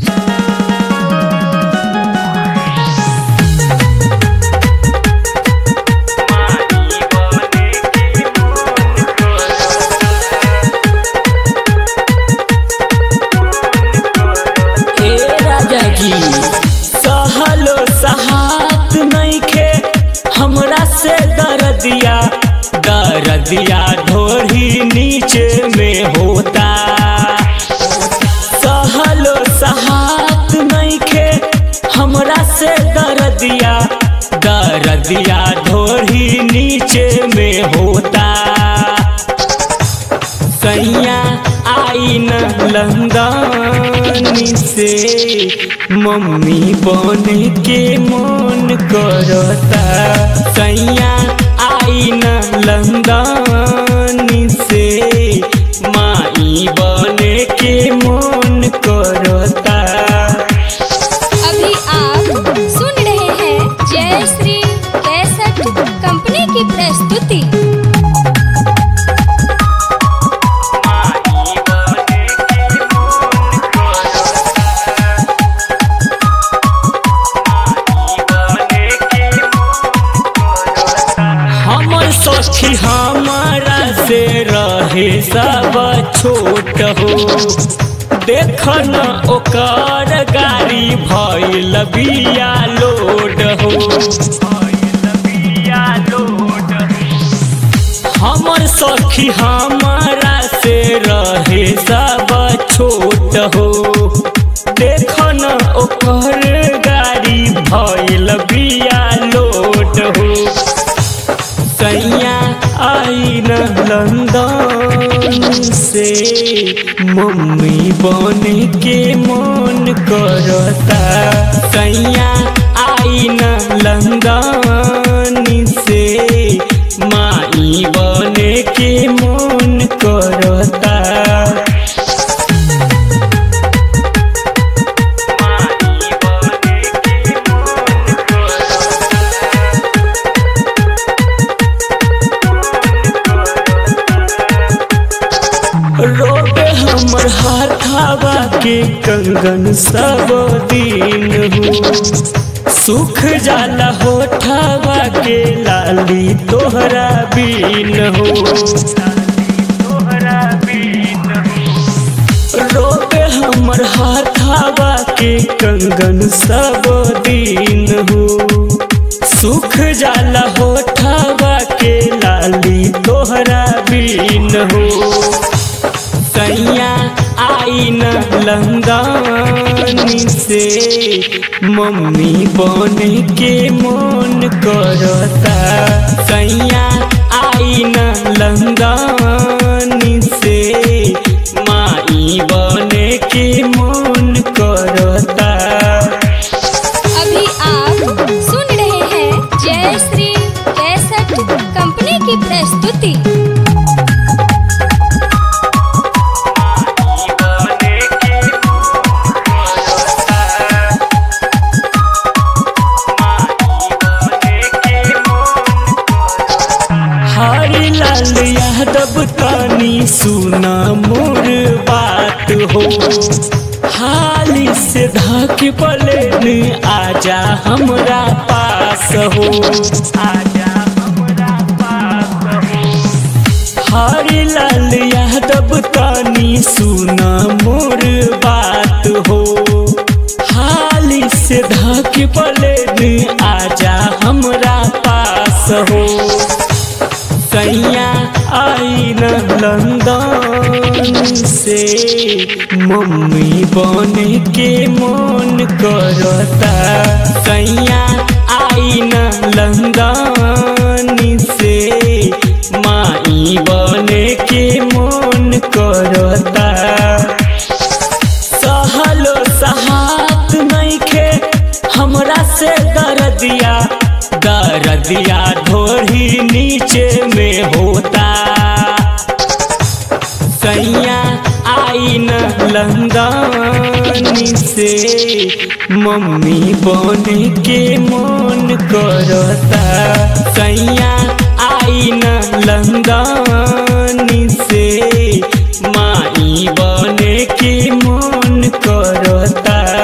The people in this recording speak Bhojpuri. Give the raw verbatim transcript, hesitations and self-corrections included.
सहलो सहात नइखे हमरा से दर्दिया दर्दिया ढोरी नीचे में होता। सहलो सहात नइखे हमरा से दर्दिया दर्दिया ढोरी नीचे में होता। सैया आई न लंदन से मम्मी बन के मन करता। सैया आई न लंदन से माई बन के मन करता। अभी आप सुन रहे हैं जय श्री कैसेट कंपनी की प्रस्तुति। सखी हमारा से रहे सब छोट हो, देख न ओकर गाड़ी भइल बिया लोड हो। हमर सखी हमारा से रहे सब छोट हो, देख न ओकर गाड़ी भइल बिया लोड हो। सैया आई न लंदन से मम्मी बन के मन करता। सैया आई न लंदन से माई बन के मन करता। रोबे हमर हाथावा के कंगन सब दिन हो, सुख जाला होठावा के लाली तोहरा बीन हो। रोबे हमर हाथावा के कंगन सब दिन हो, सुख जाला होठावा के लाली तोहरा बीन हो। सैया आई न लंदन से मम्मी बन के मन करता। सैया आई न लंदन से माई बन के मन करता। अभी आप सुन रहे हैं जय श्री कैसेट कंपनी की प्रस्तुति। हरिलाल यादव तानी सुना मोर बात हो, हाली से धाक पलेन आजा हमरा पास हो। आजा हमरा पास हो। हरिलाल यादव तानी सुना मोर बात हो, हाली से धाक पलेन आजा हमरा पास हो। सैया आई न लंदन से मम्मी बन के मन करता। सैया आई न लंदन से माई बन के मन करता। सहलो सहात नइखे हमरा से दर्दिया दर्दिया ढोरी नीचे में होता। सैया आई न लंदन से मम्मी बन के मन करता। सैया आई न लंदन से माई बन के मन करता।